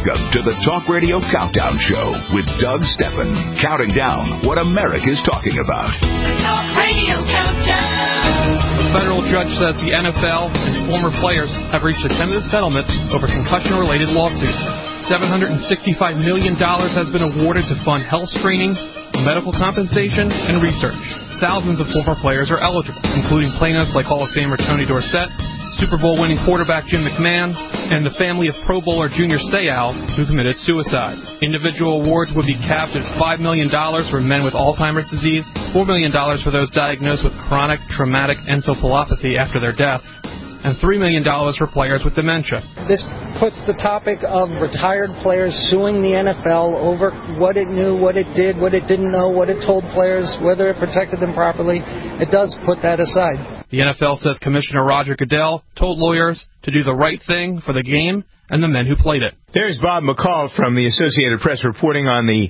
Welcome to the Talk Radio Countdown Show with Doug Stephan, counting down what America's talking about. The Talk Radio Countdown. A federal judge says the NFL and former players have reached a tentative settlement over concussion-related lawsuits. $765 million has been awarded to fund health screenings, medical compensation, and research. Thousands of former players are eligible, including plaintiffs like Hall of Famer Tony Dorsett, Super Bowl winning quarterback Jim McMahon, and the family of Pro Bowler Junior Seau, who committed suicide. Individual awards would be capped at $5 million for men with Alzheimer's disease, $4 million for those diagnosed with chronic traumatic encephalopathy after their death, and $3 million for players with dementia. This puts the topic of retired players suing the NFL over what it knew, what it did, what it didn't know, what it told players, whether it protected them properly. It does put that aside. The NFL says Commissioner Roger Goodell told lawyers to do the right thing for the game and the men who played it. There's Bob McCall from the Associated Press reporting on the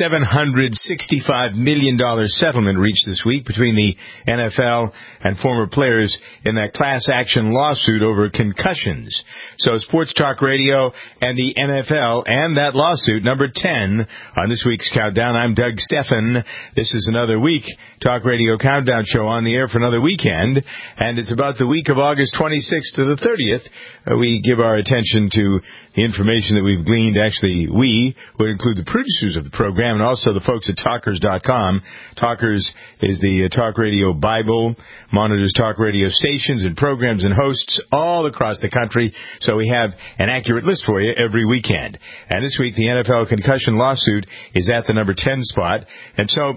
$765 million settlement reached this week between the NFL and former players in that class action lawsuit over concussions. So Sports Talk Radio and the NFL and that lawsuit, number 10 on this week's Countdown. I'm Doug Stephan. This is another week Talk Radio Countdown show on the air for another weekend, and it's about the week of August 26th to the 30th. We give our attention to the information that we've gleaned. Actually, we would include the producers of the program and also the folks at Talkers.com. Talkers is the Talk Radio Bible, monitors talk radio stations and programs and hosts all across the country, so we have an accurate list for you every weekend. And this week, the NFL concussion lawsuit is at the number 10 spot, and so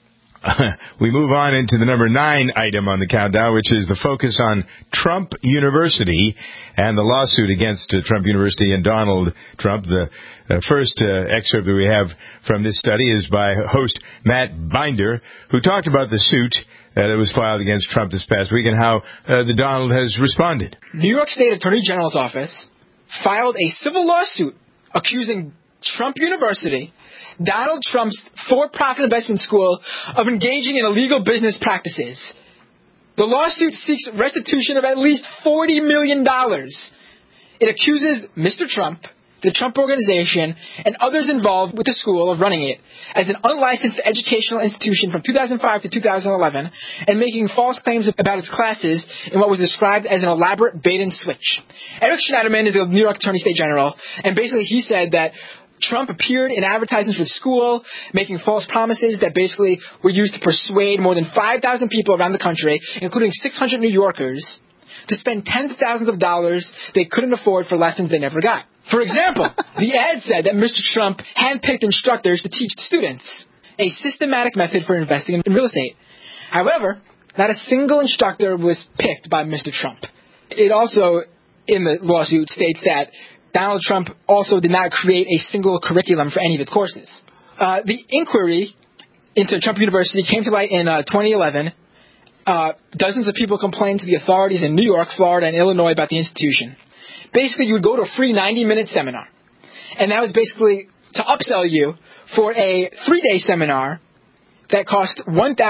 we move on into the number 9 item on the countdown, which is the focus on Trump University and the lawsuit against Trump University and Donald Trump. The first excerpt that we have from this study is by host Matt Binder, who talked about the suit that was filed against Trump this past week and how the Donald has responded. New York State Attorney General's office filed a civil lawsuit accusing Trump University, Donald Trump's for-profit investment school, of engaging in illegal business practices. The lawsuit seeks restitution of at least $40 million. It accuses Mr. Trump, the Trump Organization, and others involved with the school of running it as an unlicensed educational institution from 2005 to 2011 and making false claims about its classes in what was described as an elaborate bait and switch. Eric Schneiderman is the New York Attorney State General, and basically he said that Trump appeared in advertisements for the school, making false promises that basically were used to persuade more than 5,000 people around the country, including 600 New Yorkers, to spend tens of thousands of dollars they couldn't afford for lessons they never got. For example, the ad said that Mr. Trump handpicked instructors to teach the students, a systematic method for investing in real estate. However, not a single instructor was picked by Mr. Trump. It also, in the lawsuit, states that Donald Trump also did not create a single curriculum for any of its courses. The inquiry into Trump University came to light in 2011. Dozens of people complained to the authorities in New York, Florida, and Illinois about the institution. Basically, you would go to a free 90-minute seminar, and that was basically to upsell you for a 3-day seminar that cost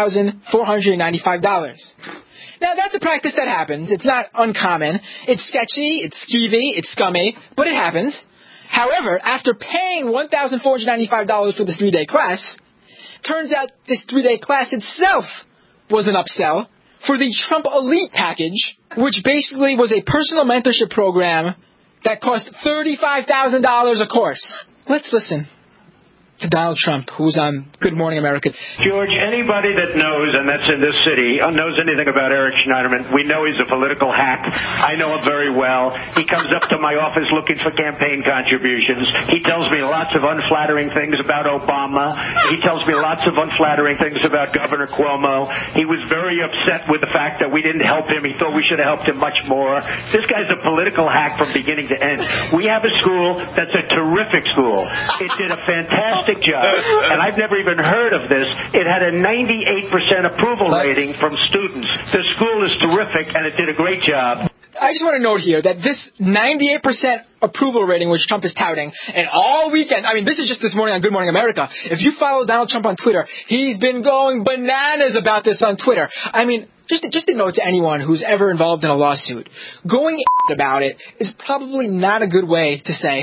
$1,495. Now, that's a practice that happens. It's not uncommon. It's sketchy, it's skeevy, it's scummy, but it happens. However, after paying $1,495 for this 3-day class, turns out this 3-day class itself was an upsell for the Trump Elite package, which basically was a personal mentorship program that cost $35,000 a course. Let's listen to Donald Trump, who's on Good Morning America. George, anybody that knows, and that's in this city, knows anything about Eric Schneiderman, we know he's a political hack. I know him very well. He comes up to my office looking for campaign contributions. He tells me lots of unflattering things about Obama. He tells me lots of unflattering things about Governor Cuomo. He was very upset with the fact that we didn't help him. He thought we should have helped him much more. This guy's a political hack from beginning to end. We have a school that's a terrific school. It did a fantastic job, and I've never even heard of this. It had a 98% approval rating from students. The school is terrific, and it did a great job. I just want to note here that this 98% approval rating, which Trump is touting, and all weekend, I mean, this is just this morning on Good Morning America. If you follow Donald Trump on Twitter, he's been going bananas about this on Twitter. I mean, just a note to anyone who's ever involved in a lawsuit, going about it is probably not a good way to say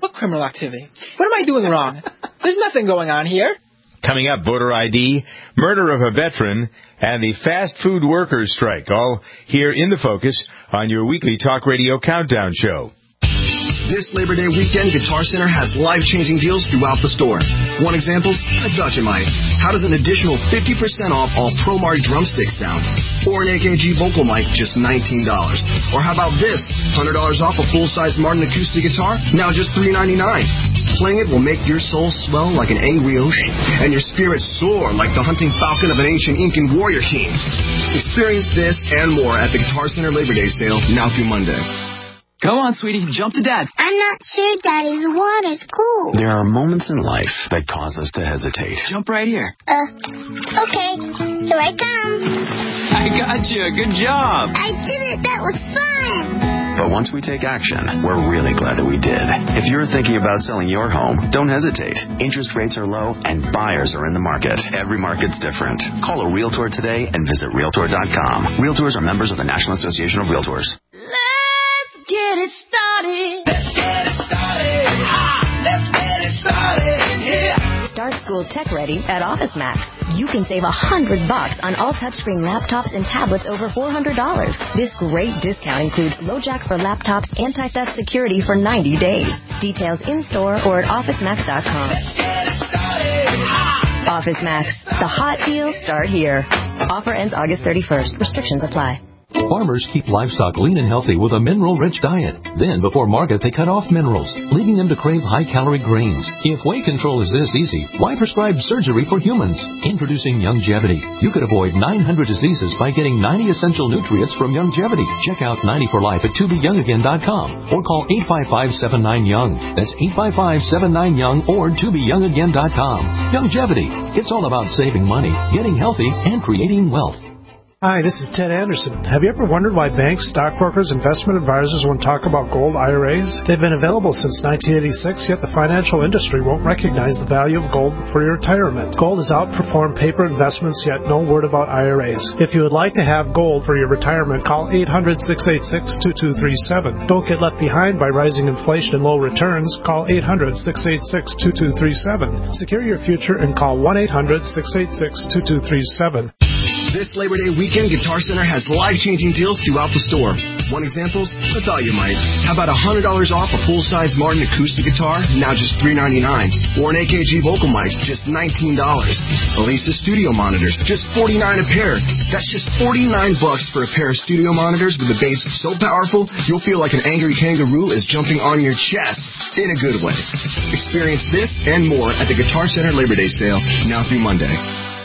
What criminal activity? What am I doing wrong? There's nothing going on here. Coming up, voter ID, murder of a veteran, and the fast food workers strike, all here in the focus on your weekly talk radio countdown show. This Labor Day weekend, Guitar Center has life-changing deals throughout the store. One example, a Dutch-A-Mite. How does an additional 50% off all ProMark drumsticks sound? Or an AKG vocal mic, just $19. Or how about this? $100 off a full-size Martin acoustic guitar, now just $3.99. Playing it will make your soul swell like an angry ocean, and your spirit soar like the hunting falcon of an ancient Incan warrior king. Experience this and more at the Guitar Center Labor Day sale, now through Monday. Come on, sweetie, jump to Dad. I'm not sure, Daddy. The water's cool. There are moments in life that cause us to hesitate. Jump right here. Okay. Here I come. I got you. Good job. I did it. That was fun. But once we take action, we're really glad that we did. If you're thinking about selling your home, don't hesitate. Interest rates are low and buyers are in the market. Every market's different. Call a Realtor today and visit Realtor.com. Realtors are members of the National Association of Realtors. Let's get it started. Let's get it started. Let's get it started. Yeah. Start school tech ready at OfficeMax. You can save $100 on all touchscreen laptops and tablets over $400. This great discount includes LoJack for laptops, anti-theft security for 90 days. Details in-store or at OfficeMax.com. Let's get it started. OfficeMax. The hot deals start here. Offer ends August 31st. Restrictions apply. Farmers keep livestock lean and healthy with a mineral-rich diet. Then, before market, they cut off minerals, leaving them to crave high-calorie grains. If weight control is this easy, why prescribe surgery for humans? Introducing Youngevity. You could avoid 900 diseases by getting 90 essential nutrients from Youngevity. Check out 90 for Life at tobeyoungagain.com or call 855-79-YOUNG. That's 855-79-YOUNG or tobeyoungagain.com. Youngevity. It's all about saving money, getting healthy, and creating wealth. Hi, this is Ted Anderson. Have you ever wondered why banks, stockbrokers, investment advisors won't talk about gold IRAs? They've been available since 1986, yet the financial industry won't recognize the value of gold for your retirement. Gold has outperformed paper investments, yet no word about IRAs. If you would like to have gold for your retirement, call 800-686-2237. Don't get left behind by rising inflation and low returns. Call 800-686-2237. Secure your future and call 1-800-686-2237. This Labor Day weekend, Guitar Center has life-changing deals throughout the store. One example, I thought you might. How about $100 off a full-size Martin acoustic guitar, now just $3.99. Or an AKG vocal mic, just $19. Alesis studio monitors, just $49 a pair. That's just $49 for a pair of studio monitors with a bass so powerful, you'll feel like an angry kangaroo is jumping on your chest, in a good way. Experience this and more at the Guitar Center Labor Day sale, now through Monday.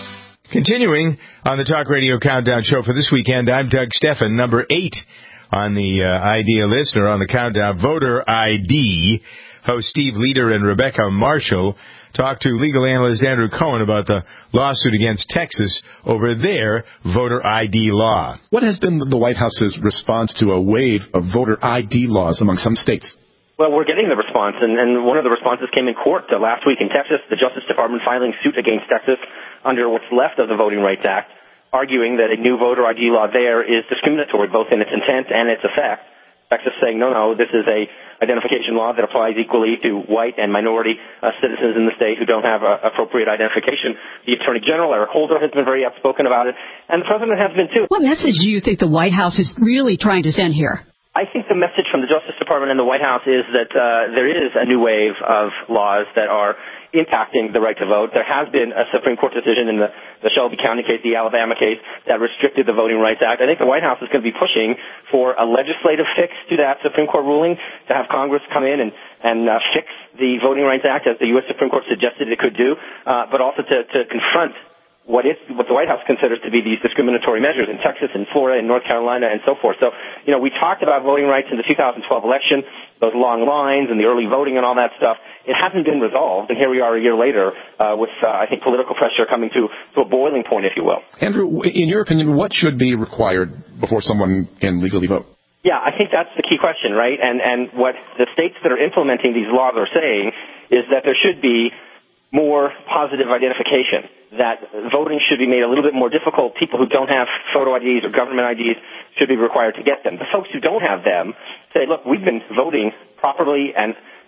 Continuing on the Talk Radio Countdown Show for this weekend, I'm Doug Steffen, number 8 on the idea list, or on the countdown, voter ID. Host Steve Leder and Rebecca Marshall talked to legal analyst Andrew Cohen about the lawsuit against Texas over their voter ID law. What has been the White House's response to a wave of voter ID laws among some states? Well, we're getting the response, and one of the responses came in court last week in Texas, the Justice Department filing suit against Texas under what's left of the Voting Rights Act, arguing that a new voter ID law there is discriminatory both in its intent and its effect. Texas saying, no, this is a identification law that applies equally to white and minority citizens in the state who don't have appropriate identification. The Attorney General, Eric Holder, has been very outspoken about it, and the President has been too. What message do you think the White House is really trying to send here? I think the message from the Justice Department and the White House is that there is a new wave of laws that are impacting the right to vote. There has been a Supreme Court decision in the Shelby County case, the Alabama case, that restricted the Voting Rights Act. I think the White House is going to be pushing for a legislative fix to that Supreme Court ruling, to have Congress come in and fix the Voting Rights Act as the U.S. Supreme Court suggested it could do, but also to confront what the White House considers to be these discriminatory measures in Texas and Florida and North Carolina and so forth. So, we talked about voting rights in the 2012 election, those long lines and the early voting and all that stuff. It hasn't been resolved, and here we are a year later with, I think, political pressure coming to a boiling point, if you will. Andrew, in your opinion, what should be required before someone can legally vote? Yeah, I think that's the key question, right? And what the states that are implementing these laws are saying is that there should be more positive identification, that voting should be made a little bit more difficult. People who don't have photo IDs or government IDs should be required to get them. The folks who don't have them say, look, we've been voting properly and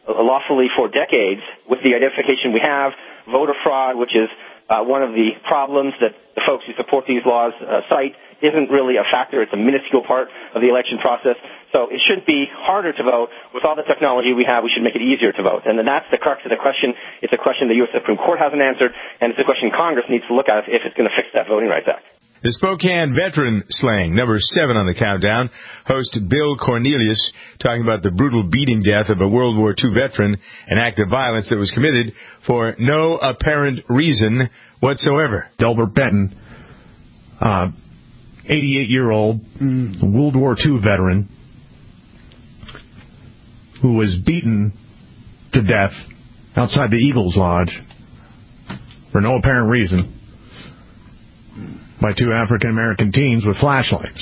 lawfully for decades with the identification we have, voter fraud, which is one of the problems that the folks who support these laws cite, isn't really a factor. It's a minuscule part of the election process. So it should be harder to vote. With all the technology we have, we should make it easier to vote. And then that's the crux of the question. It's a question the U.S. Supreme Court hasn't answered, and it's a question Congress needs to look at if it's going to fix that Voting Rights Act. The Spokane veteran slang, number 7 on the countdown. Host Bill Cornelius talking about the brutal beating death of a World War II veteran, an act of violence that was committed for no apparent reason whatsoever. Delbert Benton, 88-year-old World War II veteran who was beaten to death outside the Eagles Lodge for no apparent reason by 2 African-American teens with flashlights.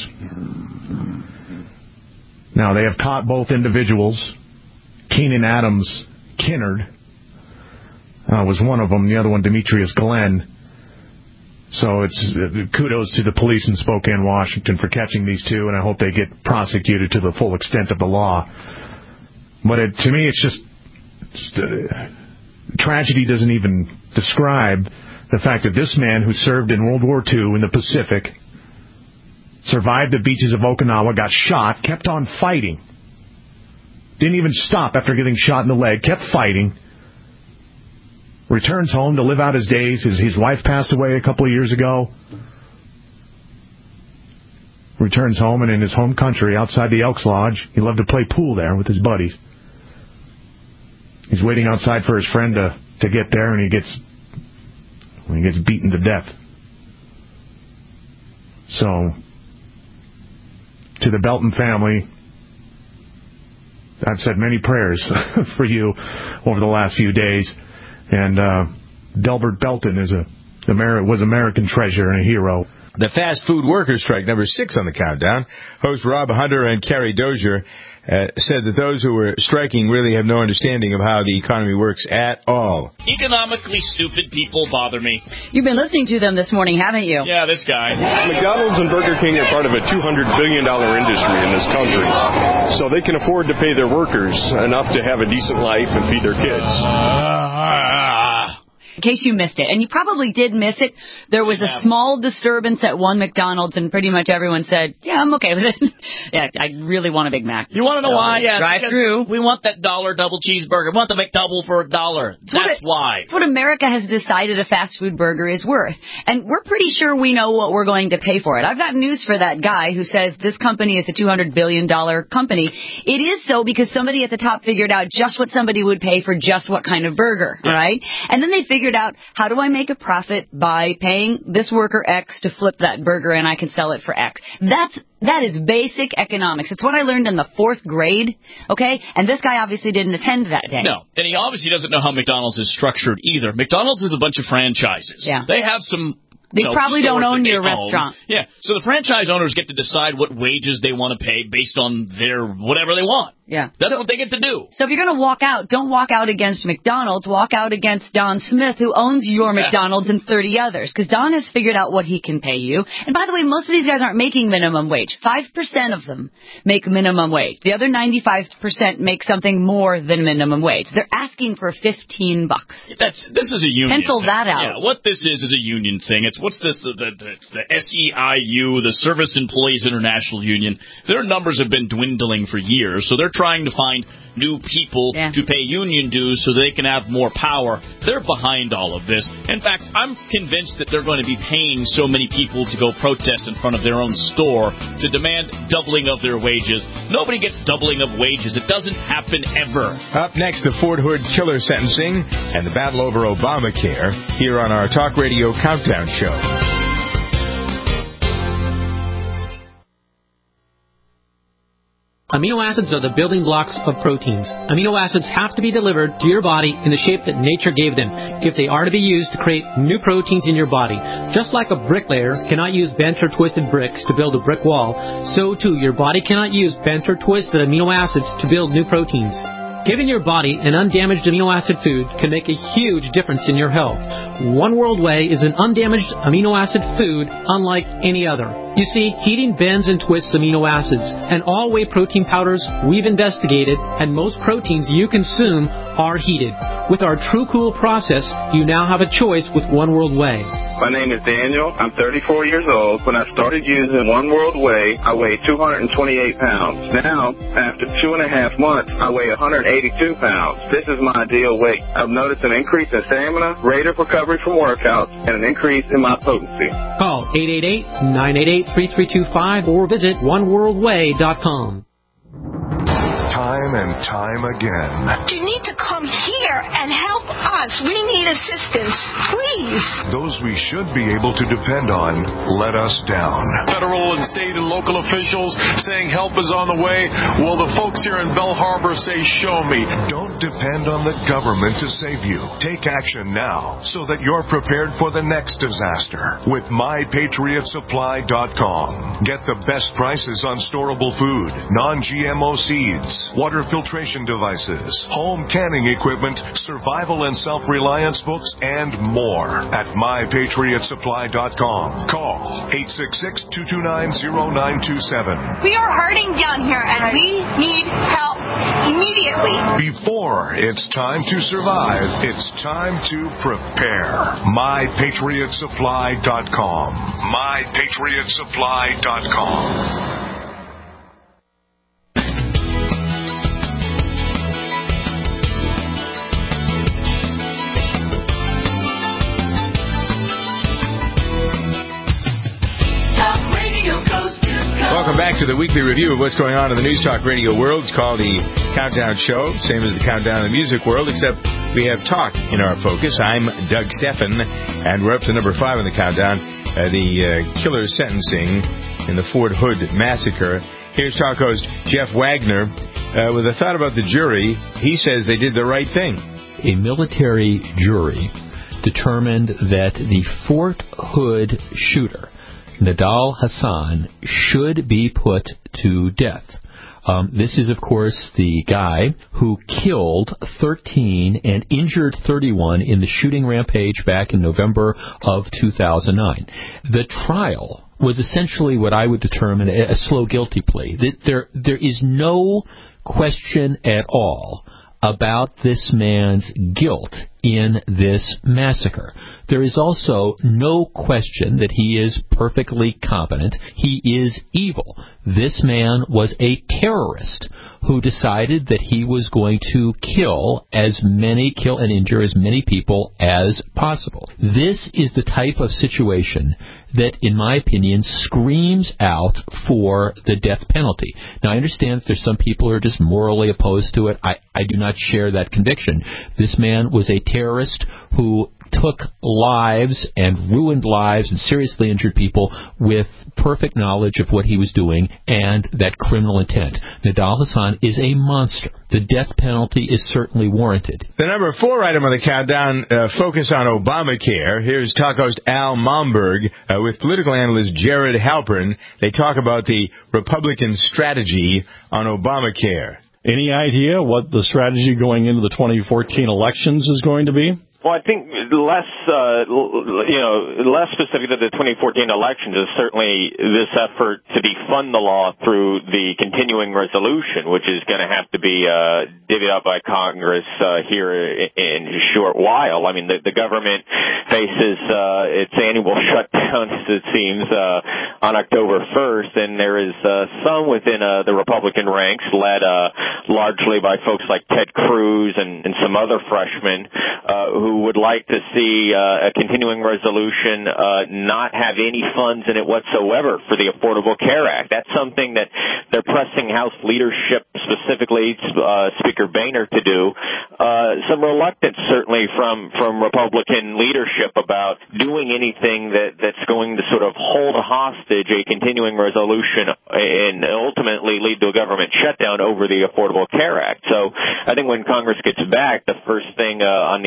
Now, they have caught both individuals. Keenan Adams Kinnard was one of them, the other one, Demetrius Glenn. So it's kudos to the police in Spokane, Washington for catching these 2, and I hope they get prosecuted to the full extent of the law. But to me, it's just tragedy doesn't even describe the fact that this man who served in World War II in the Pacific, survived the beaches of Okinawa, got shot, kept on fighting, didn't even stop after getting shot in the leg, kept fighting, returns home to live out his days. His wife passed away a couple of years ago. Returns home, and in his home country, outside the Elks Lodge, he loved to play pool there with his buddies. He's waiting outside for his friend to get there, and he gets beaten to death. So, to the Belton family, I've said many prayers for you over the last few days. And Delbert Belton was American treasure and a hero. The fast food workers strike, number 6 on the countdown. Host Rob Hunter and Carrie Dozier said that those who were striking really have no understanding of how the economy works at all. Economically stupid people bother me. You've been listening to them this morning, haven't you? Yeah, this guy. McDonald's and Burger King are part of a $200 billion industry in this country. So they can afford to pay their workers enough to have a decent life and feed their kids. In case you missed it, and you probably did miss it, there was a small disturbance at one McDonald's, and pretty much everyone said, yeah, I'm okay with it. Yeah, I really want a Big Mac. You want to know why? Yeah, drive through. We want that $1 double cheeseburger. We want the McDouble for $1. That's why. It's what America has decided a fast food burger is worth. And we're pretty sure we know what we're going to pay for it. I've got news for that guy who says this company is a $200 billion company. It is so because somebody at the top figured out just what somebody would pay for just what kind of burger, all right? And then they figured out, how do I make a profit by paying this worker X to flip that burger and I can sell it for X? That is basic economics. It's what I learned in the 4th grade, okay? And this guy obviously didn't attend that day. No, and he obviously doesn't know how McDonald's is structured either. McDonald's is a bunch of franchises. Yeah. They have some... They probably don't own your restaurant. Yeah, so the franchise owners get to decide what wages they want to pay based on their whatever they want. Yeah. That's what they get to do. So if you're going to walk out, don't walk out against McDonald's. Walk out against Don Smith, who owns your McDonald's and 30 others. Because Don has figured out what he can pay you. And by the way, most of these guys aren't making minimum wage. 5% of them make minimum wage. The other 95% make something more than minimum wage. They're asking for $15. This is a union Pencil thing. that out. Yeah, what this is a union thing. It's what's this? The SEIU, the Service Employees International Union. Their numbers have been dwindling for years, so they're trying to find new people to pay union dues so they can have more power. They're behind all of this. In fact, I'm convinced that they're going to be paying so many people to go protest in front of their own store to demand doubling of their wages. Nobody gets doubling of wages. It doesn't happen ever. Up next, the Fort Hood killer sentencing and the battle over Obamacare here on our Talk Radio Countdown Show. Amino acids are the building blocks of proteins. Amino acids have to be delivered to your body in the shape that nature gave them if they are to be used to create new proteins in your body. Just like a bricklayer cannot use bent or twisted bricks to build a brick wall, so too your body cannot use bent or twisted amino acids to build new proteins. Giving your body an undamaged amino acid food can make a huge difference in your health. One World Whey is an undamaged amino acid food unlike any other. You see, heating bends and twists amino acids, and all whey protein powders we've investigated, and most proteins you consume are heated. With our True Cool process, you now have a choice with One World Whey. My name is Daniel. I'm 34 years old. When I started using One World Whey, I weighed 228 pounds. Now, after 2.5 months, I weigh 182 pounds. This is my ideal weight. I've noticed an increase in stamina, rate of recovery from workouts, and an increase in my potency. Call 888-988-3325 or visit oneworldway.com. Time and time again. You need to come here and help us. We need assistance. Please. Those we should be able to depend on let us down. Federal and state and local officials saying help is on the way. Well, the folks here in Bell Harbor say, show me. Don't depend on the government to save you. Take action now so that you're prepared for the next disaster with MyPatriotSupply.com. Get the best prices on storable food, non-GMO seeds, water filtration devices, home canning equipment, survival and self-reliance books, and more at MyPatriotSupply.com. Call 866-229-0927. We are hurting down here, and we need help immediately. Before it's time to survive, it's time to prepare. MyPatriotSupply.com. MyPatriotSupply.com. Welcome back to the weekly review of what's going on in the News Talk Radio world. It's called the Countdown Show, same as the Countdown in the music world, except we have talk in our focus. I'm Doug Steffen, and we're up to number 5 on the countdown, the killer sentencing in the Fort Hood massacre. Here's talk host Jeff Wagner with a thought about the jury. He says they did the right thing. A military jury determined that the Fort Hood shooter, Nidal Hasan, should be put to death. This is, of course, the guy who killed 13 and injured 31 in the shooting rampage back in November of 2009. The trial was essentially what I would determine a slow guilty plea. There is no question at all about this man's guilt in this massacre. There is also no question that he is perfectly competent. He is evil. This man was a terrorist who decided that he was going to kill and injure as many people as possible. This is the type of situation that, in my opinion, screams out for the death penalty. Now, I understand that there's some people who are just morally opposed to it. I do not share that conviction. This man was a terrorist who took lives and ruined lives and seriously injured people with perfect knowledge of what he was doing and that criminal intent. Nidal Hasan is a monster. The death penalty is certainly warranted. The number 4 item on the countdown, focus on Obamacare. Here's talk host Al Momberg with political analyst Jared Halpern. They talk about the Republican strategy on Obamacare. Any idea what the strategy going into the 2014 elections is going to be? Well, I think less specific to the 2014 elections is certainly this effort to defund the law through the continuing resolution, which is going to have to be divvied up by Congress here in a short while. I mean, the government faces its annual shutdown, as it seems, on October 1st, and there is some within the Republican ranks, led largely by folks like Ted Cruz and some other freshmen who would like to see a continuing resolution not have any funds in it whatsoever for the Affordable Care Act. That's something that they're pressing House leadership, specifically Speaker Boehner, to do. Some reluctance, certainly, from Republican leadership about doing anything that's going to sort of hold hostage a continuing resolution and ultimately lead to a government shutdown over the Affordable Care Act. So I think when Congress gets back, the first thing on the agenda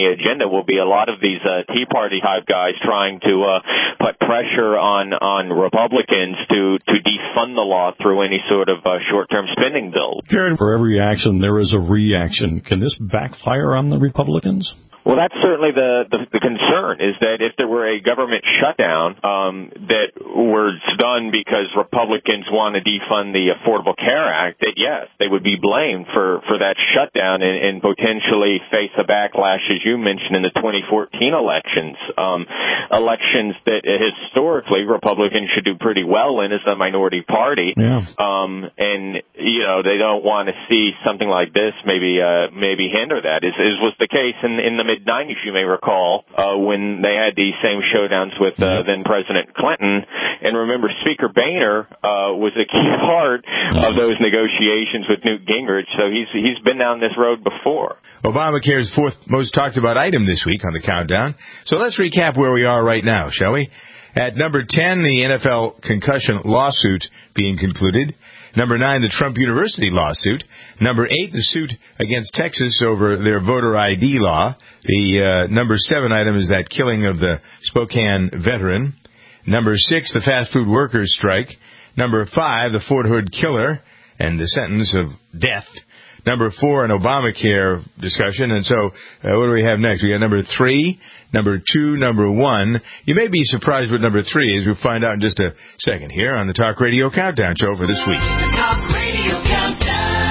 will be a lot of these Tea Party type guys trying to put pressure on Republicans to defund the law through any sort of short-term spending bill. For every action, there is a reaction. Can this backfire on the Republicans? Well, that's certainly the concern, is that if there were a government shutdown that was done because Republicans want to defund the Affordable Care Act, that yes, they would be blamed for that shutdown and potentially face a backlash, as you mentioned, in the 2014 elections. Elections that historically Republicans should do pretty well in as a minority party. Yeah. And, you know, they don't want to see something like this maybe hinder that, as was the case in the mid-90s, you may recall, when they had these same showdowns with then-President Clinton. And remember, Speaker Boehner was a key part of those negotiations with Newt Gingrich, so he's been down this road before. Obamacare's fourth most talked about item this week on the countdown. So let's recap where we are right now, shall we? At number 10, the NFL concussion lawsuit being concluded. Number 9, the Trump University lawsuit. Number 8, the suit against Texas over their voter ID law. The number 7 item is that killing of the Spokane veteran. Number 6, the fast food workers strike. Number 5, the Fort Hood killer and the sentence of death. Number 4, an Obamacare discussion. And so, what do we have next? We got number 3, number 2, number 1. You may be surprised what number 3 is. We'll find out in just a second here on the Talk Radio Countdown Show for this week. The Talk Radio Countdown.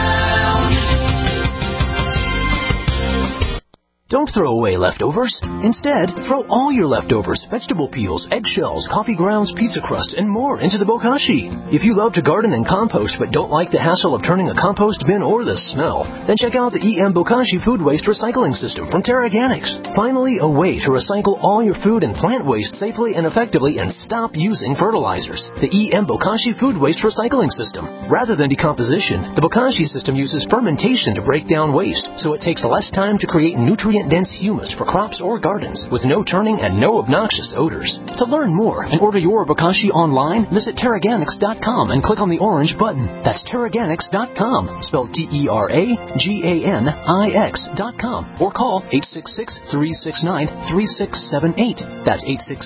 Don't throw away leftovers. Instead, throw all your leftovers, vegetable peels, eggshells, coffee grounds, pizza crust, and more into the bokashi. If you love to garden and compost but don't like the hassle of turning a compost bin or the smell, then check out the EM Bokashi Food Waste Recycling System from TerraGanix. Finally, a way to recycle all your food and plant waste safely and effectively and stop using fertilizers. The EM Bokashi Food Waste Recycling System. Rather than decomposition, the Bokashi system uses fermentation to break down waste, so it takes less time to create nutrient-dense humus for crops or gardens with no turning and no obnoxious odors. To learn more and order your Bokashi online, visit TerraGanix.com and click on the orange button. That's TerraGanix.com, spelled TerraGanix.com, or call 866-369-3678. That's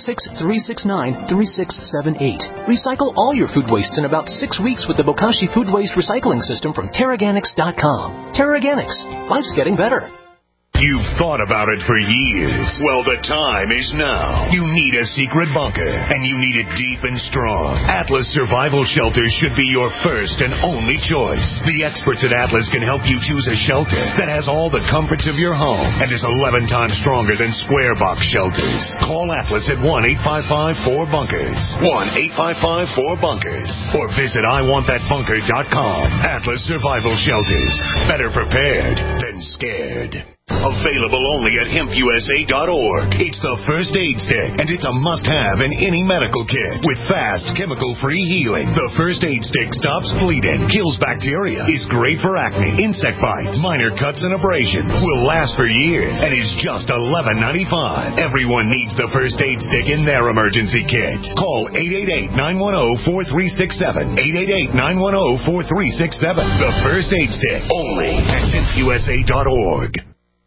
866-369-3678. Recycle all your food wastes in about 6 weeks with the Bokashi Food Waste Recycling System from TerraGanix.com. TerraGanix. Life's getting better. You've thought about it for years. Well, the time is now. You need a secret bunker, and you need it deep and strong. Atlas Survival Shelters should be your first and only choice. The experts at Atlas can help you choose a shelter that has all the comforts of your home and is 11 times stronger than square box shelters. Call Atlas at 1-855-4BUNKERS. 1-855-4BUNKERS. Or visit IWantThatBunker.com. Atlas Survival Shelters. Better prepared than scared. Available only at hempusa.org. It's the first aid stick, and it's a must-have in any medical kit. With fast, chemical-free healing, the first aid stick stops bleeding, kills bacteria, is great for acne, insect bites, minor cuts and abrasions, will last for years, and is just $11.95. Everyone needs the first aid stick in their emergency kit. Call 888-910-4367. 888-910-4367. The first aid stick, only at hempusa.org.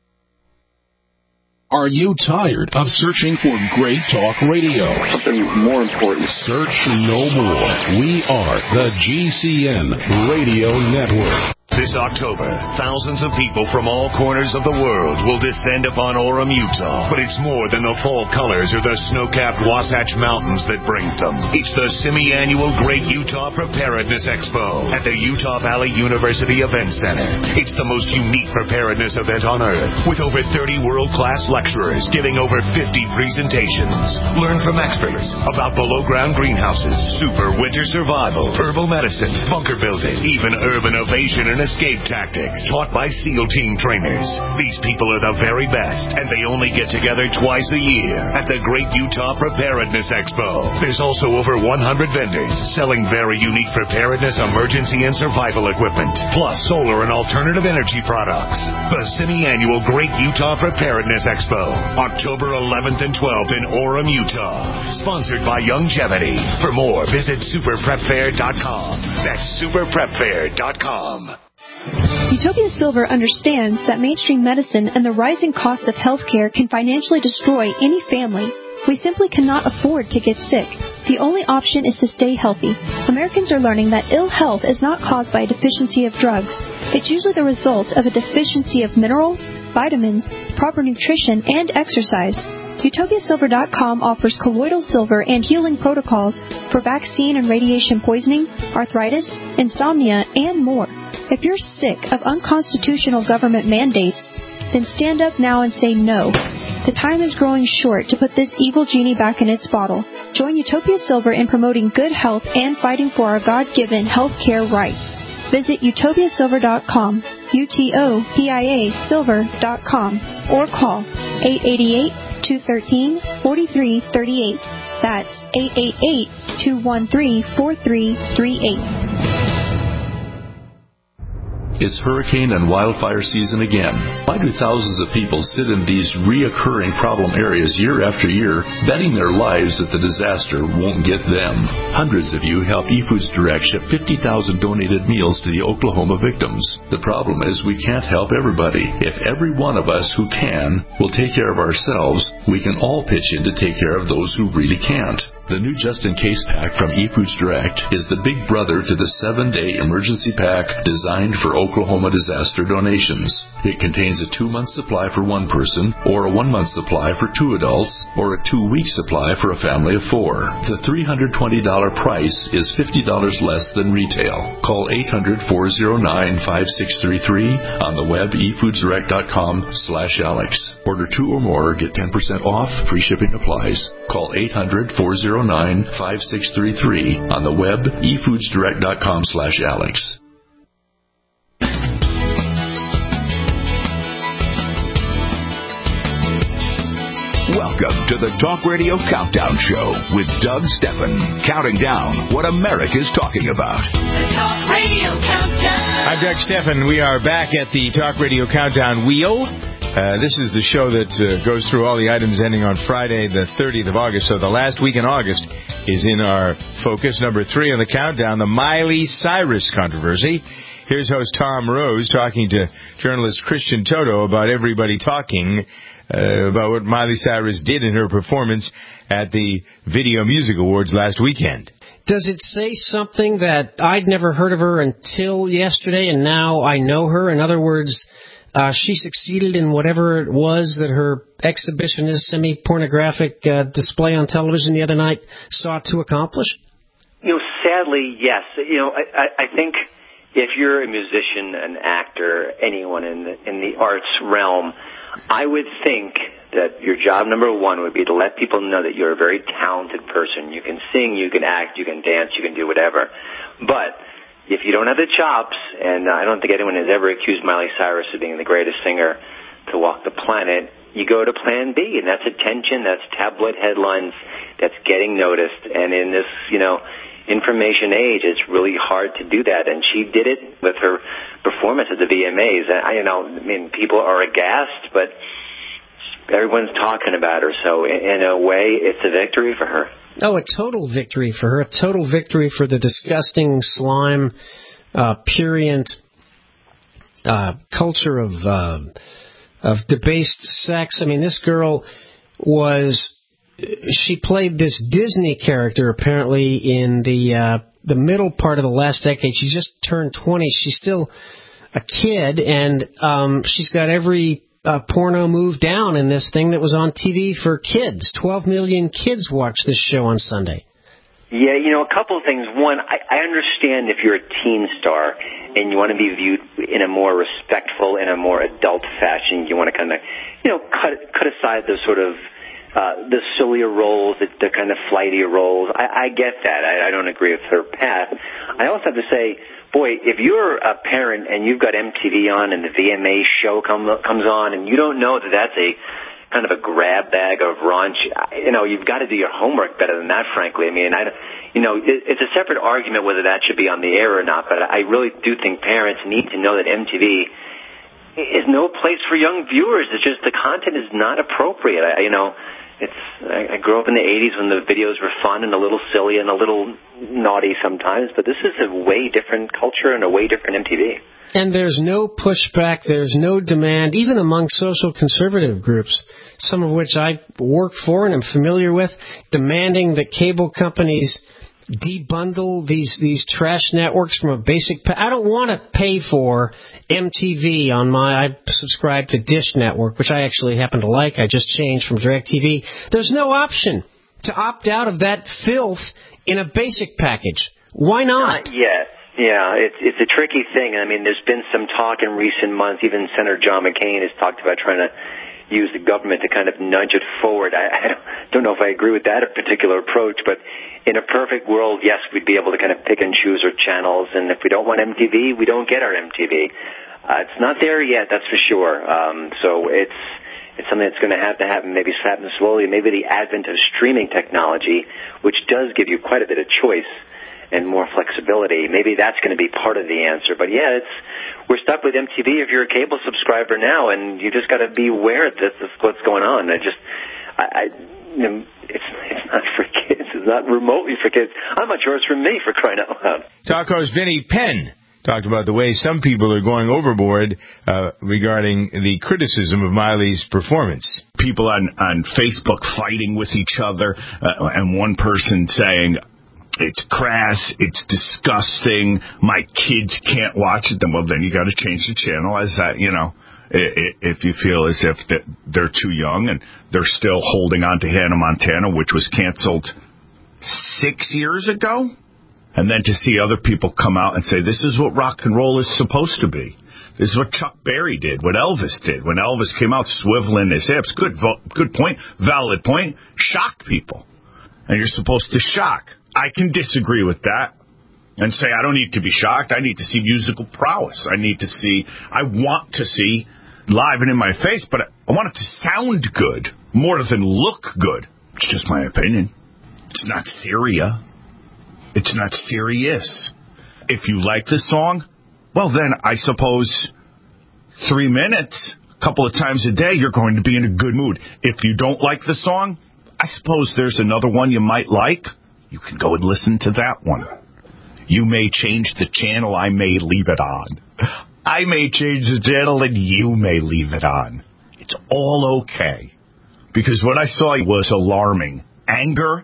Are you tired of searching for great talk radio? Something more important. Search no more. We are the GCN Radio Network. This October, thousands of people from all corners of the world will descend upon Orem, Utah. But it's more than the fall colors or the snow-capped Wasatch Mountains that brings them. It's the semi-annual Great Utah Preparedness Expo at the Utah Valley University Event Center. It's the most unique preparedness event on earth, with over 30 world-class lecturers giving over 50 presentations. Learn from experts about below-ground greenhouses, super winter survival, herbal medicine, bunker building, even urban evasion and escape tactics taught by SEAL team trainers. These people are the very best, and they only get together twice a year at the Great Utah Preparedness Expo. There's also over 100 vendors selling very unique preparedness, emergency, and survival equipment, plus solar and alternative energy products. The semi-annual Great Utah Preparedness Expo, October 11th and 12th in Orem, Utah. Sponsored by Youngevity. For more, visit superprepfair.com. That's superprepfair.com. Utopia Silver understands that mainstream medicine and the rising cost of healthcare can financially destroy any family. We simply cannot afford to get sick. The only option is to stay healthy. Americans are learning that ill health is not caused by a deficiency of drugs. It's usually the result of a deficiency of minerals, vitamins, proper nutrition, and exercise. UtopiaSilver.com offers colloidal silver and healing protocols for vaccine and radiation poisoning, arthritis, insomnia, and more. If you're sick of unconstitutional government mandates, then stand up now and say no. The time is growing short to put this evil genie back in its bottle. Join Utopia Silver in promoting good health and fighting for our God-given health care rights. Visit utopiasilver.com, UTOPIA silver.com, or call 888-213-4338. That's 888-213-4338. It's hurricane and wildfire season again. Why do thousands of people sit in these reoccurring problem areas year after year, betting their lives that the disaster won't get them? Hundreds of you help eFoods Direct ship 50,000 donated meals to the Oklahoma victims. The problem is we can't help everybody. If every one of us who can will take care of ourselves, we can all pitch in to take care of those who really can't. The new Just In Case pack from eFoods Direct is the big brother to the 7-day emergency pack designed for Oklahoma disaster donations. It contains a 2-month supply for one person, or a 1-month supply for 2 adults, or a 2-week supply for a family of 4. The $320 price is $50 less than retail. Call 800-409-5633 on the web efoodsdirect.com/Alex. Order 2 or more, get 10% off, free shipping applies. Call 800-409-5633 on the web efoodsdirect.com/Alex. Welcome to the Talk Radio Countdown Show with Doug Steffen, counting down what America's talking about. The Talk Radio Countdown. I'm Doug Steffen. We are back at the Talk Radio Countdown wheel. This is the show that goes through all the items ending on Friday, the 30th of August. So the last week in August is in our focus. Number 3 on the countdown, the Miley Cyrus controversy. Here's host Tom Rose talking to journalist Christian Toto about everybody talking about what Miley Cyrus did in her performance at the Video Music Awards last weekend. Does it say something that I'd never heard of her until yesterday, and now I know her? In other words, she succeeded in whatever it was that her exhibitionist, semi-pornographic display on television the other night sought to accomplish? Sadly, yes. I think if you're a musician, an actor, anyone in the arts realm, I would think that your job number 1 would be to let people know that you're a very talented person. You can sing, you can act, you can dance, you can do whatever. But if you don't have the chops, and I don't think anyone has ever accused Miley Cyrus of being the greatest singer to walk the planet, you go to plan B, and that's attention, that's tabloid headlines, that's getting noticed. And in this, information age, it's really hard to do that. And she did it with her performance at the VMAs. People are aghast, but everyone's talking about her. So in a way, it's a victory for her. Oh, a total victory for her. A total victory for the disgusting slime, purient culture of debased sex. This girl she played this Disney character apparently in the middle part of the last decade. She just turned 20. She's still a kid, and she's got every porno move down in this thing that was on TV for kids. 12 million kids watched this show on Sunday. Yeah, a couple of things. One, I understand if you're a teen star and you want to be viewed in a more respectful, in a more adult fashion, you want to kind of, cut aside those sort of the sillier roles, the kind of flightier roles. I get that. I don't agree with her path. I also have to say, boy, if you're a parent and you've got MTV on and the VMA show comes on and you don't know that that's a kind of a grab bag of raunch, you've got to do your homework better than that, frankly. It's a separate argument whether that should be on the air or not, but I really do think parents need to know that MTV is no place for young viewers. It's just the content is not appropriate. I grew up in the 80s when the videos were fun and a little silly and a little naughty sometimes, but this is a way different culture and a way different MTV. And there's no pushback, there's no demand, even among social conservative groups, some of which I work for and am familiar with, demanding that cable companies debundle these trash networks from a basic... I don't want to pay for MTV on I subscribe to Dish Network, which I actually happen to like. I just changed from DirecTV. There's no option to opt out of that filth in a basic package. Why not? Yeah, it's a tricky thing. I mean, there's been some talk in recent months. Even Senator John McCain has talked about trying to use the government to kind of nudge it forward. I don't know if I agree with that particular approach, but in a perfect world, yes, we'd be able to kind of pick and choose our channels, and if we don't want MTV, we don't get our MTV. It's not there yet, that's for sure. So it's something that's going to happen, maybe happen slowly. Maybe the advent of streaming technology, which does give you quite a bit of choice and more flexibility, maybe that's going to be part of the answer. But yeah, we're stuck with MTV if you're a cable subscriber now, and you just got to be aware that this is what's going on. It's not for kids. It's not remotely for kids. I'm not sure it's for me, for crying out loud. Talco's Vinnie Penn talked about the way some people are going overboard regarding the criticism of Miley's performance. People on Facebook fighting with each other, and one person saying, it's crass, it's disgusting, my kids can't watch it. Then you got to change the channel. As that, if you feel as if they're too young and they're still holding on to Hannah Montana, which was canceled 6 years ago. And then to see other people come out and say, this is what rock and roll is supposed to be. This is what Chuck Berry did, what Elvis did. When Elvis came out swiveling his hips, good point, valid point, shock people. And you're supposed to shock. I can disagree with that and say I don't need to be shocked. I need to see musical prowess. I want to see live and in my face, but I want it to sound good more than look good. It's just my opinion. It's not Syria. It's not serious. If you like the song, well, then I suppose 3 minutes, a couple of times a day, you're going to be in a good mood. If you don't like the song, I suppose there's another one you might like. You can go and listen to that one. You may change the channel. I may leave it on. I may change the channel and you may leave it on. It's all okay. Because what I saw was alarming. Anger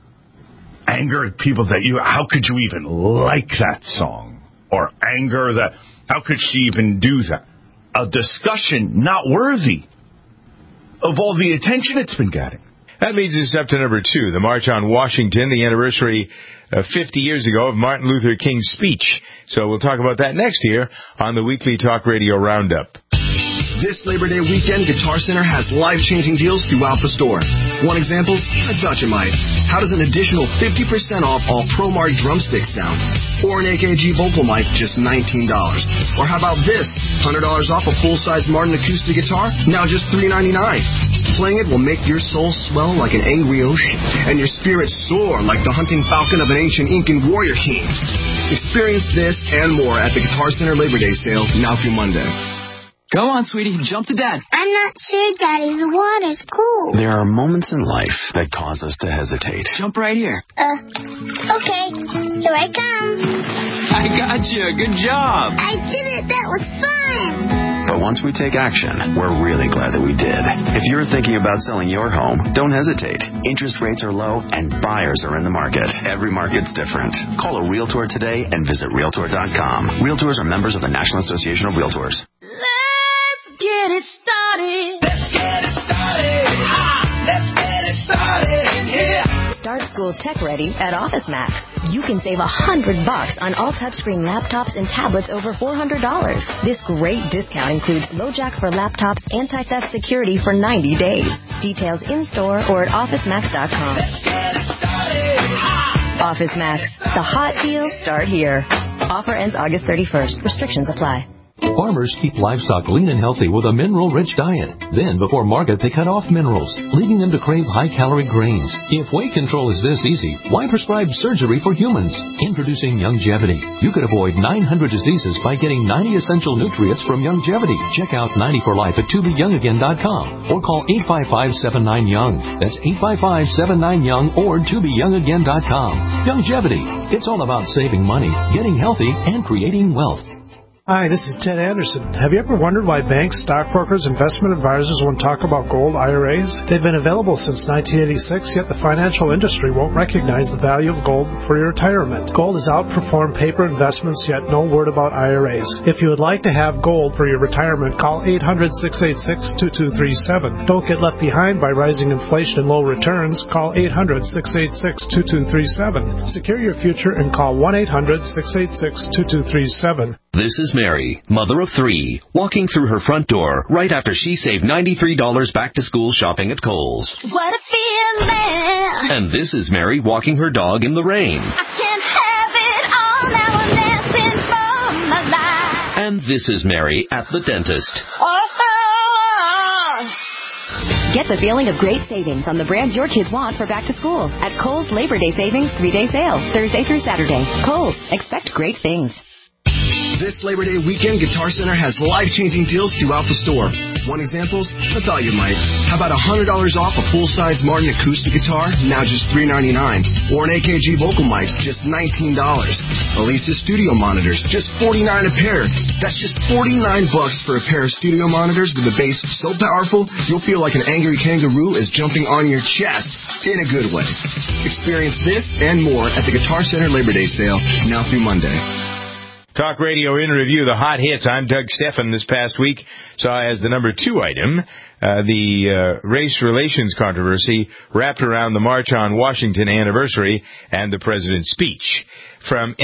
at people how could you even like that song? Or anger that, how could she even do that? A discussion not worthy of all the attention it's been getting. That leads us up to number 2, the March on Washington, the anniversary 50 years ago of Martin Luther King's speech. So we'll talk about that next year on the Weekly Talk Radio Roundup. This Labor Day weekend, Guitar Center has life-changing deals throughout the store. One example, I thought you might. How does an additional 50% off all ProMark drumsticks sound? Or an AKG vocal mic, just $19. Or how about this? $100 off a full-size Martin acoustic guitar, now just $3.99. Playing it will make your soul swell like an angry ocean, and your spirit soar like the hunting falcon of an ancient Incan warrior king. Experience this and more at the Guitar Center Labor Day sale, now through Monday. Go on, sweetie. Jump to Dad. I'm not sure, Daddy. The water's cool. There are moments in life that cause us to hesitate. Jump right here. Okay. Here I come. I got you. Good job. I did it. That was fun. But once we take action, we're really glad that we did. If you're thinking about selling your home, don't hesitate. Interest rates are low and buyers are in the market. Every market's different. Call a Realtor today and visit Realtor.com. Realtors are members of the National Association of Realtors. Get it started. Let's get it started. Let's get it started in here. Start school tech ready at OfficeMax. You can save $100 on all touchscreen laptops and tablets over $400. This great discount includes LoJack for laptops, anti-theft security for 90 days. Details in-store or at OfficeMax.com. Let's get it started. OfficeMax. The hot deals start here. Offer ends August 31st. Restrictions apply. Farmers keep livestock lean and healthy with a mineral-rich diet. Then, before market, they cut off minerals, leading them to crave high-calorie grains. If weight control is this easy, why prescribe surgery for humans? Introducing Youngevity. You could avoid 900 diseases by getting 90 essential nutrients from Youngevity. Check out 90 for Life at tobeyoungagain.com or call 855-79-YOUNG. That's 855-79-YOUNG or tobeyoungagain.com. Youngevity. It's all about saving money, getting healthy, and creating wealth. Hi, this is Ted Anderson. Have you ever wondered why banks, stockbrokers, investment advisors won't talk about gold IRAs? They've been available since 1986, yet the financial industry won't recognize the value of gold for your retirement. Gold has outperformed paper investments, yet no word about IRAs. If you would like to have gold for your retirement, call 800-686-2237. Don't get left behind by rising inflation and low returns. Call 800-686-2237. Secure your future and call 1-800-686-2237. This is Mary, mother of 3, walking through her front door right after she saved $93 back-to-school shopping at Kohl's. What a feeling. And this is Mary walking her dog in the rain. I can't have it all, now I'm dancing for my life. And this is Mary at the dentist. Get the feeling of great savings on the brands your kids want for back to school at Kohl's Labor Day Savings 3-day sale, Thursday through Saturday. Kohl's. Expect great things. This Labor Day weekend, Guitar Center has life-changing deals throughout the store. One example, I thought you might. How about $100 off a full-size Martin acoustic guitar, now just $3.99. Or an AKG vocal mic, just $19. Alesis studio monitors, just $49 a pair. That's just $49 for a pair of studio monitors with a bass so powerful, you'll feel like an angry kangaroo is jumping on your chest, in a good way. Experience this and more at the Guitar Center Labor Day sale, now through Monday. Talk Radio in Review, the hot hits. I'm Doug Steffen. This past week saw as the number 2 item the race relations controversy wrapped around the March on Washington anniversary and the president's speech. From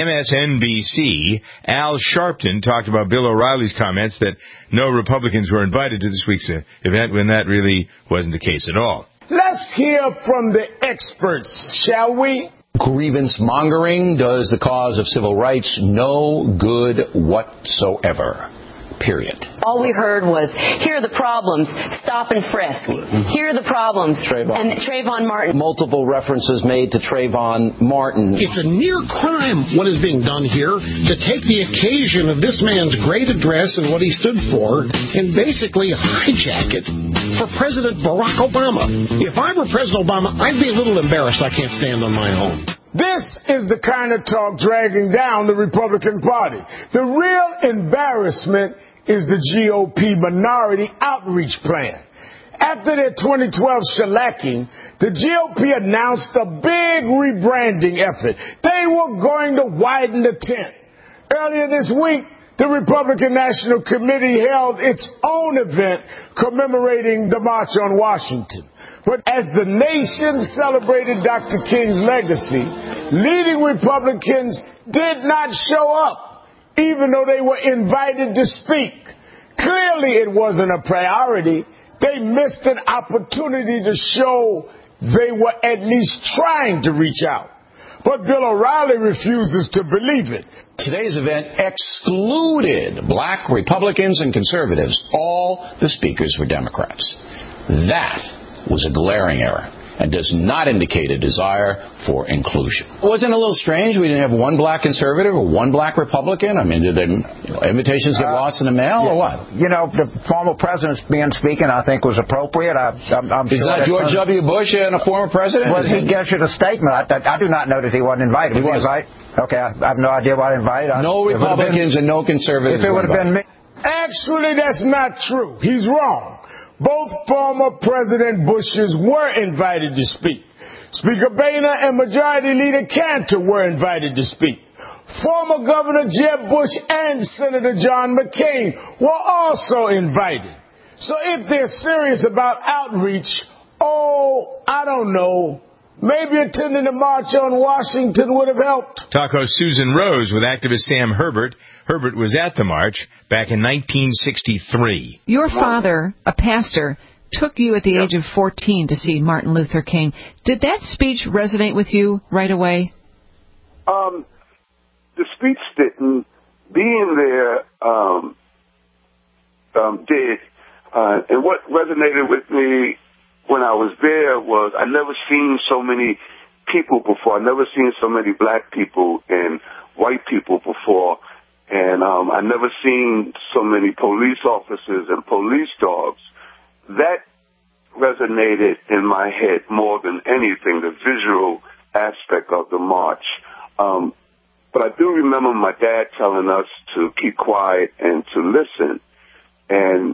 MSNBC, Al Sharpton talked about Bill O'Reilly's comments that no Republicans were invited to this week's event when that really wasn't the case at all. Let's hear from the experts, shall we? Grievance mongering does the cause of civil rights no good whatsoever. Period. All we heard was, here are the problems, stop and frisk. Here are the problems, and Trayvon Martin. Multiple references made to Trayvon Martin. It's a near crime what is being done here to take the occasion of this man's great address and what he stood for and basically hijack it for President Barack Obama. If I were President Obama, I'd be a little embarrassed I can't stand on my own. This is the kind of talk dragging down the Republican Party. The real embarrassment is the GOP minority outreach plan. After their 2012 shellacking, the GOP announced a big rebranding effort. They were going to widen the tent. Earlier this week, the Republican National Committee held its own event commemorating the March on Washington. But as the nation celebrated Dr. King's legacy, leading Republicans did not show up, even though they were invited to speak. Clearly it wasn't a priority. They missed an opportunity to show they were at least trying to reach out. But Bill O'Reilly refuses to believe it. Today's event excluded black Republicans and conservatives. All the speakers were Democrats. That was a glaring error and does not indicate a desire for inclusion. Wasn't it a little strange we didn't have one black conservative or one black Republican? I mean, did invitations get lost in the mail or what? You know, the former president's speaking, I think, was appropriate. I'm Is sure that George W. Bush and a former president? Well, he issued a statement. I do not know that he wasn't invited. Was he invited? Okay, I have no idea why he invited. No Republicans and no conservatives. If it would have been me. Actually, that's not true. He's wrong. Both former President Bushes were invited to speak. Speaker Boehner and Majority Leader Cantor were invited to speak. Former Governor Jeb Bush and Senator John McCain were also invited. So if they're serious about outreach, I don't know, maybe attending the March on Washington would have helped. Taco's Susan Rose with activist Sam Herbert. Herbert was at the march back in 1963. Your father, a pastor, took you at the age of 14 to see Martin Luther King. Did that speech resonate with you right away? The speech didn't. Being there, And what resonated with me when I was there was I never seen so many people before. I never seen so many black people and white people before. And I never seen so many police officers and police dogs. That resonated in my head more than anything, the visual aspect of the march. But I do remember my dad telling us to keep quiet and to listen. And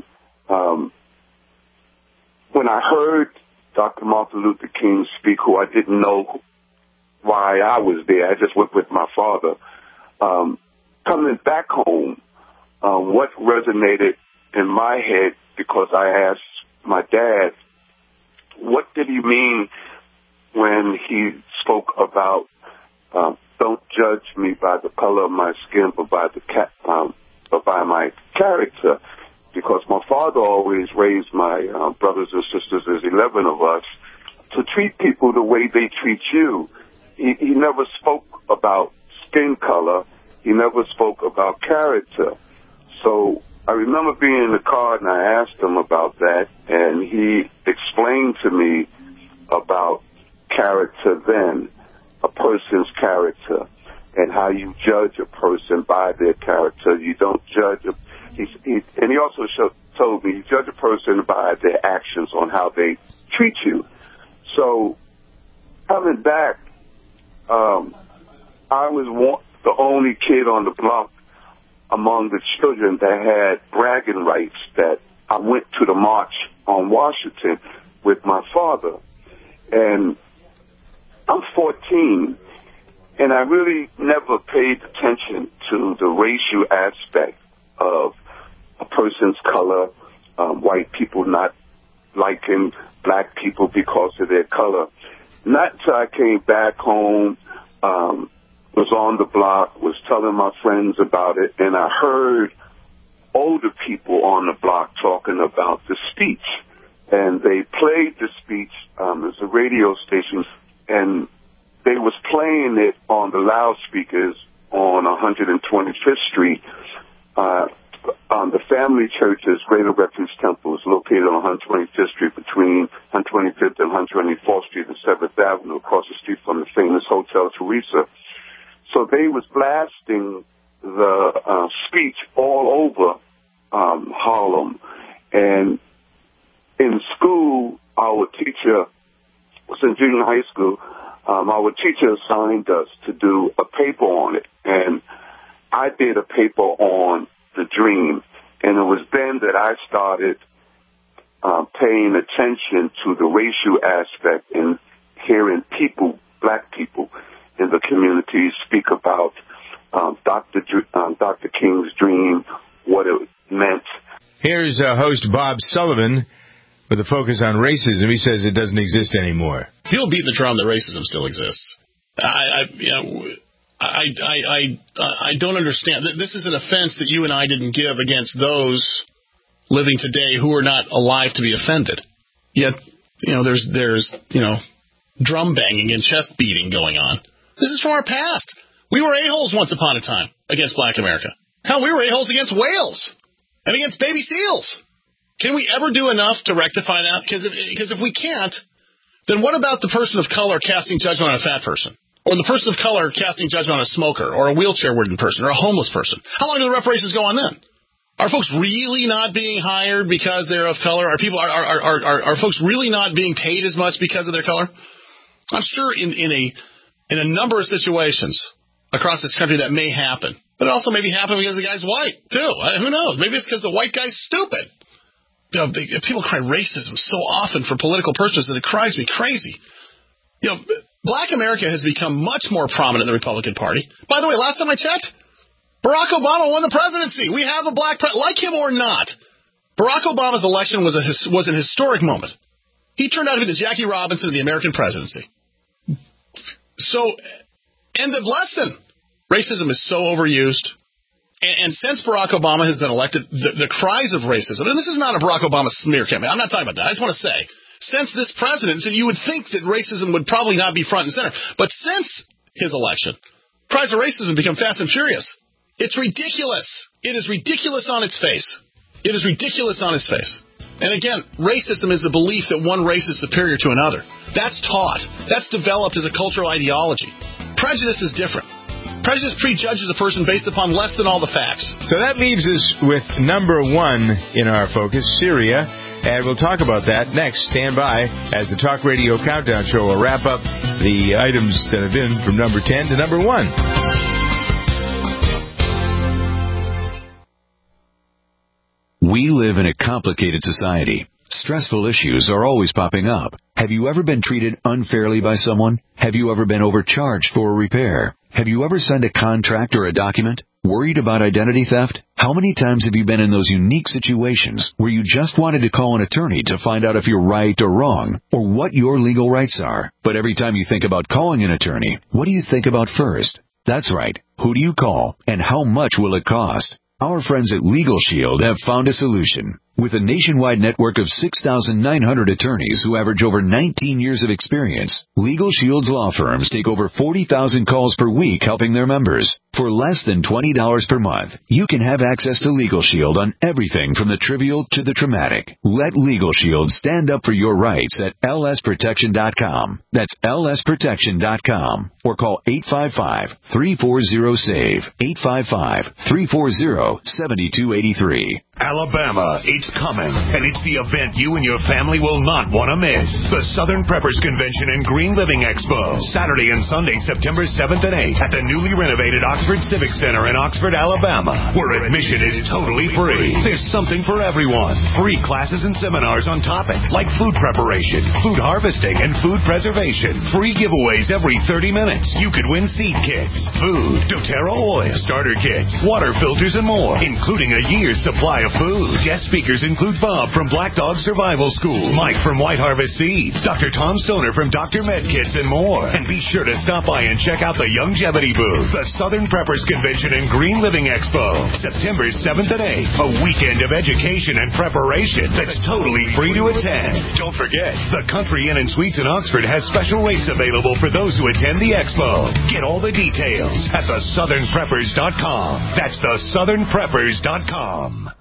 when I heard Dr. Martin Luther King speak, who I didn't know why I was there, I just went with my father. Coming back home, what resonated in my head, because I asked my dad, what did he mean when he spoke about don't judge me by the color of my skin, but by but by my character? Because my father always raised my brothers and sisters, there's 11 of us, to treat people the way they treat you. He never spoke about skin color. He never spoke about character. So I remember being in the car and I asked him about that, and he explained to me about character then, a person's character, and how you judge a person by their character. You don't judge and he also told me you judge a person by their actions on how they treat you. So coming back, I was the only kid on the block among the children that had bragging rights that I went to the march on Washington with my father. And I'm 14, and I really never paid attention to the racial aspect of a person's color, white people not liking black people because of their color. Not until I came back home, was on the block, was telling my friends about it, and I heard older people on the block talking about the speech. And they played the speech, there's a radio station, and they was playing it on the loudspeakers on 125th Street. The Family Church's Greater Refuge Temple is located on 125th Street between 125th and 124th Street and 7th Avenue, across the street from the famous Hotel Teresa. So they was blasting the speech all over Harlem. And in school, our teacher was in junior high school. Our teacher assigned us to do a paper on it. And I did a paper on the dream. And it was then that I started paying attention to the racial aspect and hearing people, black people in the community, speak about Dr. King's dream, what it meant. Here's host Bob Sullivan with a focus on racism. He says it doesn't exist anymore. He'll beat the drum that racism still exists. I don't understand. This is an offense that you and I didn't give against those living today who are not alive to be offended. Yet, there's drum banging and chest beating going on. This is from our past. We were a-holes once upon a time against black America. Hell, we were a-holes against whales and against baby seals. Can we ever do enough to rectify that? Because if we can't, then what about the person of color casting judgment on a fat person? Or the person of color casting judgment on a smoker, or a wheelchair-ridden person, or a homeless person? How long do the reparations go on then? Are folks really not being hired because they're of color? Are folks really not being paid as much because of their color? I'm sure in a number of situations across this country that may happen, but it also maybe happen because the guy's white too. Who knows? Maybe it's because the white guy's stupid. People cry racism so often for political purposes that it drives me crazy. Black America has become much more prominent in the Republican Party. By the way, last time I checked, Barack Obama won the presidency. We have a black president. Like him or not, Barack Obama's election was an historic moment. He turned out to be the Jackie Robinson of the American presidency. So, end of lesson. Racism is so overused. And since Barack Obama has been elected, the cries of racism, and this is not a Barack Obama smear campaign. I'm not talking about that. I just want to say, since this presidency, you would think that racism would probably not be front and center. But since his election, cries of racism become fast and furious. It's ridiculous. It is ridiculous on its face. It is ridiculous on its face. And again, racism is the belief that one race is superior to another. That's taught. That's developed as a cultural ideology. Prejudice is different. Prejudice prejudges a person based upon less than all the facts. So that leaves us with number 1 in our focus, Syria. And we'll talk about that next. Stand by as the Talk Radio Countdown Show will wrap up the items that have been from number 10 to number 1. We live in a complicated society. Stressful issues are always popping up. Have you ever been treated unfairly by someone? Have you ever been overcharged for a repair? Have you ever signed a contract or a document? Worried about identity theft? How many times have you been in those unique situations where you just wanted to call an attorney to find out if you're right or wrong, or what your legal rights are? But every time you think about calling an attorney, what do you think about first? That's right. Who do you call, and how much will it cost? Our friends at Legal Shield have found a solution. With a nationwide network of 6,900 attorneys who average over 19 years of experience, Legal Shield's law firms take over 40,000 calls per week helping their members. For less than $20 per month, you can have access to Legal Shield on everything from the trivial to the traumatic. Let Legal Shield stand up for your rights at lsprotection.com. That's lsprotection.com. Or call 855-340-SAVE. 855-340-7283. Alabama, it's coming, and it's the event you and your family will not want to miss. The Southern Preppers Convention and Green Living Expo, Saturday and Sunday, September 7th and 8th at the newly renovated Oxford Civic Center in Oxford, Alabama, where admission is totally free. There's something for everyone. Free classes and seminars on topics like food preparation, food harvesting, and food preservation. Free giveaways every 30 minutes. You could win seed kits, food, doTERRA oil, starter kits, water filters, and more, including a year's supply of food. Guest speakers include Bob from Black Dog Survival School, Mike from White Harvest Seeds, Dr. Tom Stoner from Dr. Med Kits, and more. And be sure to stop by and check out the Longevity booth. The Southern Preppers Convention and Green Living Expo, September 7th and 8th. A weekend of education and preparation that's totally free to attend. Don't forget, the Country Inn and Suites in Oxford has special rates available for those who attend the expo. Get all the details at thesouthernpreppers.com. That's thesouthernpreppers.com.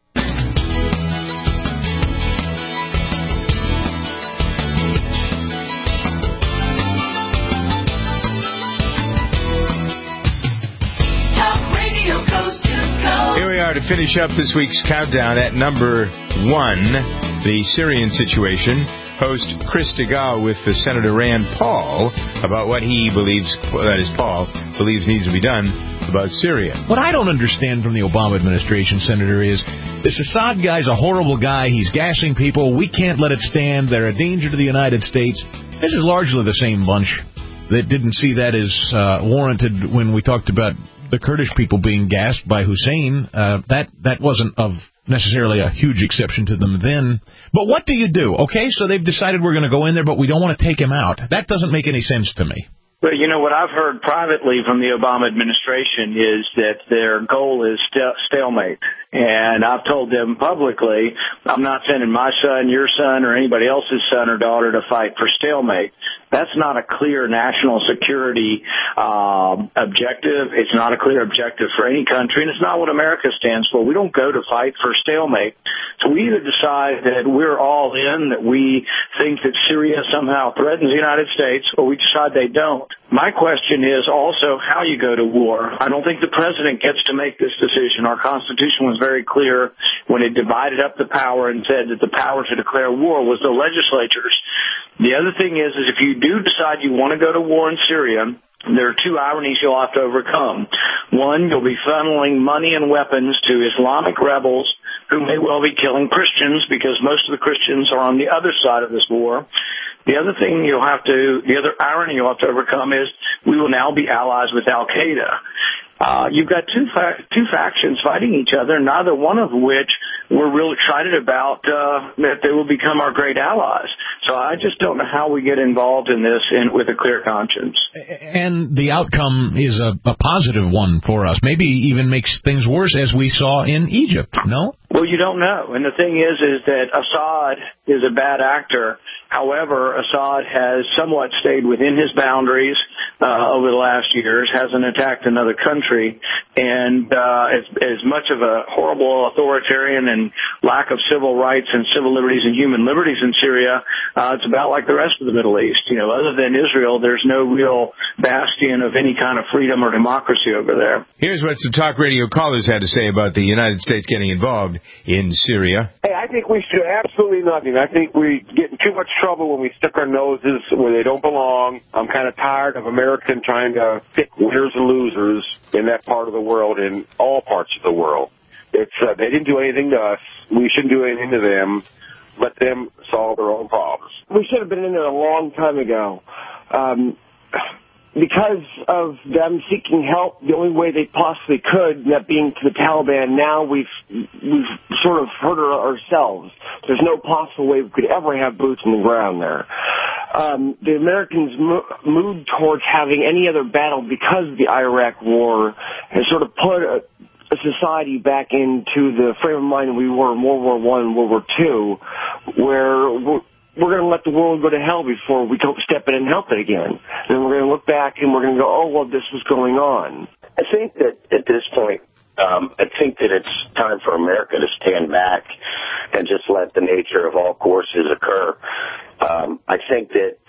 Here we are to finish up this week's countdown at number 1, the Syrian situation. Host Chris DeGaulle with Senator Rand Paul about what he believes, that is Paul, believes needs to be done about Syria. What I don't understand from the Obama administration, Senator, is this Assad guy's a horrible guy. He's gassing people. We can't let it stand. They're a danger to the United States. This is largely the same bunch that didn't see that as warranted when we talked about the Kurdish people being gassed by Hussein. That wasn't of necessarily a huge exception to them then. But what do you do? Okay, so they've decided we're going to go in there, but we don't want to take him out. That doesn't make any sense to me. Well, you know, what I've heard privately from the Obama administration is that their goal is stalemate. And I've told them publicly, I'm not sending my son, your son, or anybody else's son or daughter to fight for stalemate. That's not a clear national security objective. It's not a clear objective for any country, and it's not what America stands for. We don't go to fight for stalemate. So we either decide that we're all in, that we think that Syria somehow threatens the United States, or we decide they don't. My question is also how you go to war. I don't think the president gets to make this decision. Our Constitution was very clear when it divided up the power and said that the power to declare war was the legislatures. The other thing is if you do decide you want to go to war in Syria, there are two ironies you'll have to overcome. One, you'll be funneling money and weapons to Islamic rebels who may well be killing Christians because most of the Christians are on the other side of this war. The other irony you'll have to overcome is we will now be allies with Al-Qaeda. You've got two factions fighting each other, neither one of which we're real excited about that they will become our great allies. So I just don't know how we get involved in this with a clear conscience. And the outcome is a positive one for us. Maybe even makes things worse, as we saw in Egypt, no? Well, you don't know. And the thing is that Assad is a bad actor. However, Assad has somewhat stayed within his boundaries over the last years, hasn't attacked another country, and as much of a horrible authoritarian and lack of civil rights and civil liberties and human liberties in Syria, it's about like the rest of the Middle East. Other than Israel, there's no real bastion of any kind of freedom or democracy over there. Here's what some talk radio callers had to say about the United States getting involved in Syria. Hey, I think we should absolutely nothing. I think we get in too much trouble when we stick our noses where they don't belong. I'm kind of tired of Americans trying to pick winners and losers in that part of the world, in all parts of the world. They didn't do anything to us. We shouldn't do anything to them. Let them solve their own problems. We should have been in there a long time ago. Because of them seeking help the only way they possibly could, that being to the Taliban, now we've sort of hurt ourselves. There's no possible way we could ever have boots on the ground there. The Americans moved towards having any other battle because of the Iraq war and sort of put a society back into the frame of mind we were in World War I and World War II, where we're going to let the world go to hell before we step in and help it again. And we're going to look back and we're going to go, oh, well, this was going on. I think that at this point, I think that it's time for America to stand back and just let the nature of all courses occur. I think that,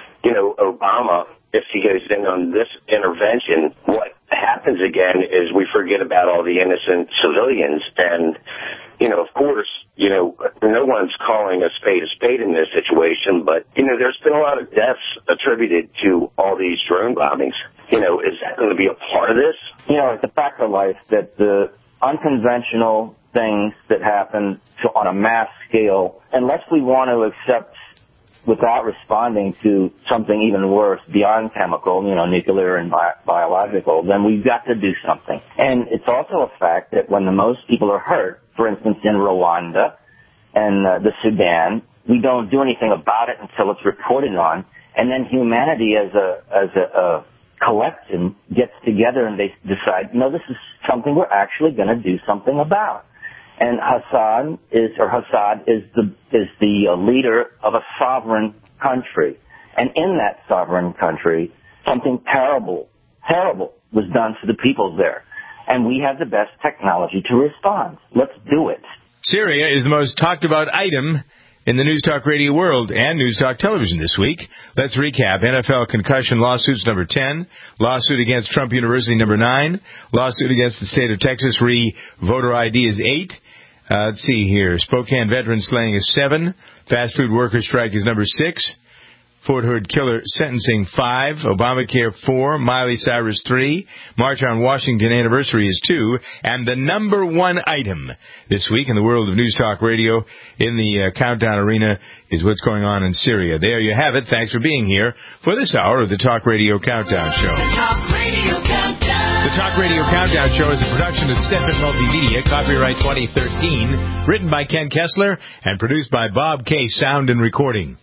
Obama, if he goes in on this intervention, what happens again is we forget about all the innocent civilians. And, of course, no one's calling a spade in this situation, but, there's been a lot of deaths attributed to all these drone bombings. Is that going to be a part of this? It's a fact of life that the unconventional things that happen on a mass scale, unless we want to accept without responding to something even worse beyond chemical, nuclear and biological, then we've got to do something. And it's also a fact that when the most people are hurt, for instance, in Rwanda and the Sudan, we don't do anything about it until it's reported on. And then humanity as a collection gets together and they decide, this is something we're actually going to do something about. And Assad is the leader of a sovereign country. And in that sovereign country, something terrible was done to the people there. And we have the best technology to respond. Let's do it. Syria is the most talked about item in the News Talk Radio world and News Talk Television this week. Let's recap. NFL concussion lawsuits number 10, lawsuit against Trump University number 9, lawsuit against the state of Texas voter ID is 8. Let's see here. Spokane veteran slaying is 7. Fast food worker strike is number 6. Fort Hood killer sentencing 5. Obamacare 4. Miley Cyrus 3. March on Washington anniversary is 2. And the number 1 item this week in the world of News Talk Radio in the Countdown Arena is what's going on in Syria. There you have it. Thanks for being here for this hour of the Talk Radio Countdown Show. The Talk Radio Countdown. The Talk Radio Countdown Show is a production of Stephen Multimedia, copyright 2013, written by Ken Kessler and produced by Bob K. Sound and Recording.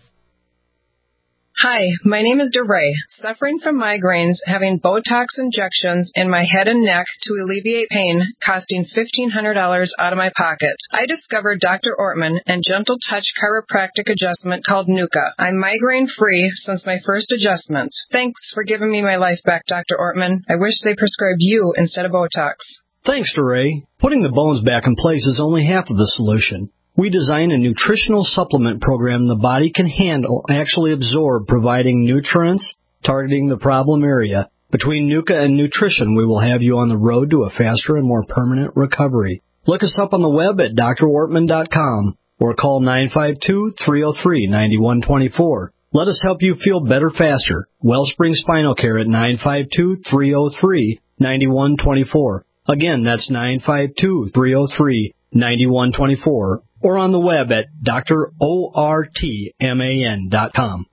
Hi, my name is DeRay, suffering from migraines, having Botox injections in my head and neck to alleviate pain, costing $1,500 out of my pocket. I discovered Dr. Ortman and Gentle Touch chiropractic adjustment called Nuka. I'm migraine-free since my first adjustment. Thanks for giving me my life back, Dr. Ortman. I wish they prescribed you instead of Botox. Thanks, DeRay. Putting the bones back in place is only half of the solution. We design a nutritional supplement program the body can handle, actually absorb, providing nutrients, targeting the problem area. Between Nuka and nutrition, we will have you on the road to a faster and more permanent recovery. Look us up on the web at drwortman.com or call 952-303-9124. Let us help you feel better faster. Wellspring Spinal Care at 952-303-9124. Again, that's 952-303-9124. Or on the web at drortman.com.